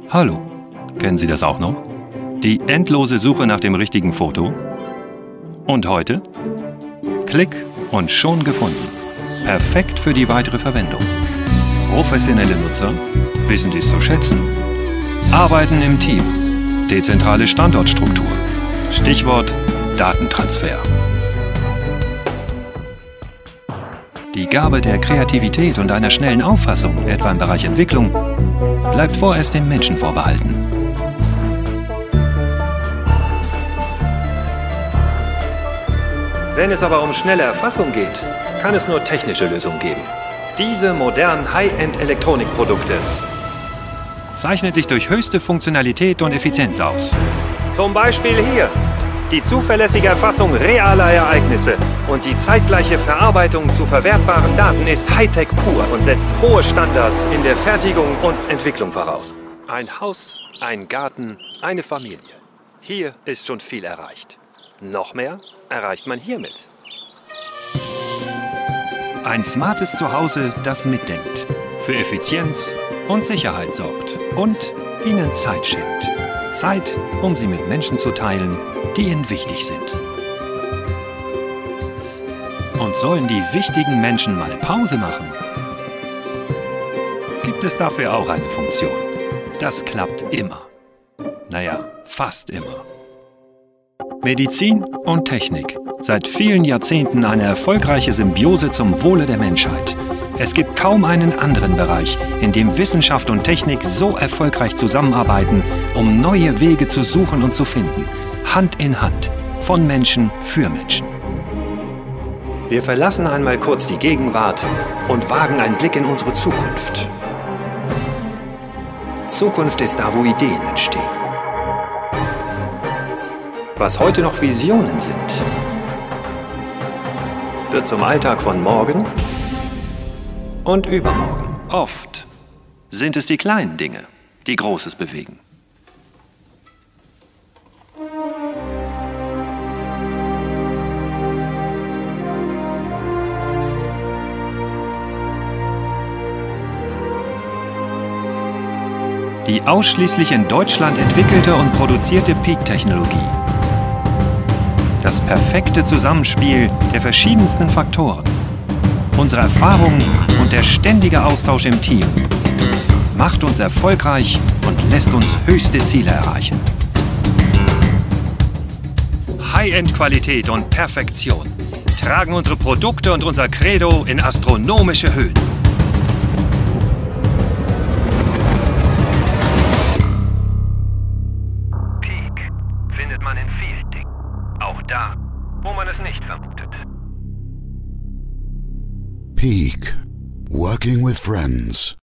Hallo, kennen Sie das auch noch? Die endlose Suche nach dem richtigen Foto? Und heute? Klick und schon gefunden. Perfekt für die weitere Verwendung. Professionelle Nutzer wissen dies zu schätzen. Arbeiten im Team. Dezentrale Standortstruktur. Stichwort Datentransfer. Die Gabe der Kreativität und einer schnellen Auffassung, etwa im Bereich Entwicklung, bleibt vorerst dem Menschen vorbehalten. Wenn es aber um schnelle Erfassung geht, kann es nur technische Lösungen geben. Diese modernen High-End-Elektronikprodukte zeichnen sich durch höchste Funktionalität und Effizienz aus. Zum Beispiel hier. Die zuverlässige Erfassung realer Ereignisse und die zeitgleiche Verarbeitung zu verwertbaren Daten ist Hightech pur und setzt hohe Standards in der Fertigung und Entwicklung voraus. Ein Haus, ein Garten, eine Familie. Hier ist schon viel erreicht. Noch mehr erreicht man hiermit. Ein smartes Zuhause, das mitdenkt, für Effizienz und Sicherheit sorgt und Ihnen Zeit schenkt. Zeit, um sie mit Menschen zu teilen, die Ihnen wichtig sind. Und sollen die wichtigen Menschen mal Pause machen, gibt es dafür auch eine Funktion. Das klappt immer. Naja, fast immer. Medizin und Technik. Seit vielen Jahrzehnten eine erfolgreiche Symbiose zum Wohle der Menschheit. Es gibt kaum einen anderen Bereich, in dem Wissenschaft und Technik so erfolgreich zusammenarbeiten, um neue Wege zu suchen und zu finden. Hand in Hand, von Menschen für Menschen. Wir verlassen einmal kurz die Gegenwart und wagen einen Blick in unsere Zukunft. Zukunft ist da, wo Ideen entstehen. Was heute noch Visionen sind, wird zum Alltag von morgen und übermorgen. Oft sind es die kleinen Dinge, die Großes bewegen. Die ausschließlich in Deutschland entwickelte und produzierte Peak-Technologie. Das perfekte Zusammenspiel der verschiedensten Faktoren. Unsere Erfahrung und der ständige Austausch im Team macht uns erfolgreich und lässt uns höchste Ziele erreichen. High-End-Qualität und Perfektion tragen unsere Produkte und unser Credo in astronomische Höhen. Peak findet man in vielen Dingen. Auch da, wo man es nicht vermutet. Peak. Working with friends.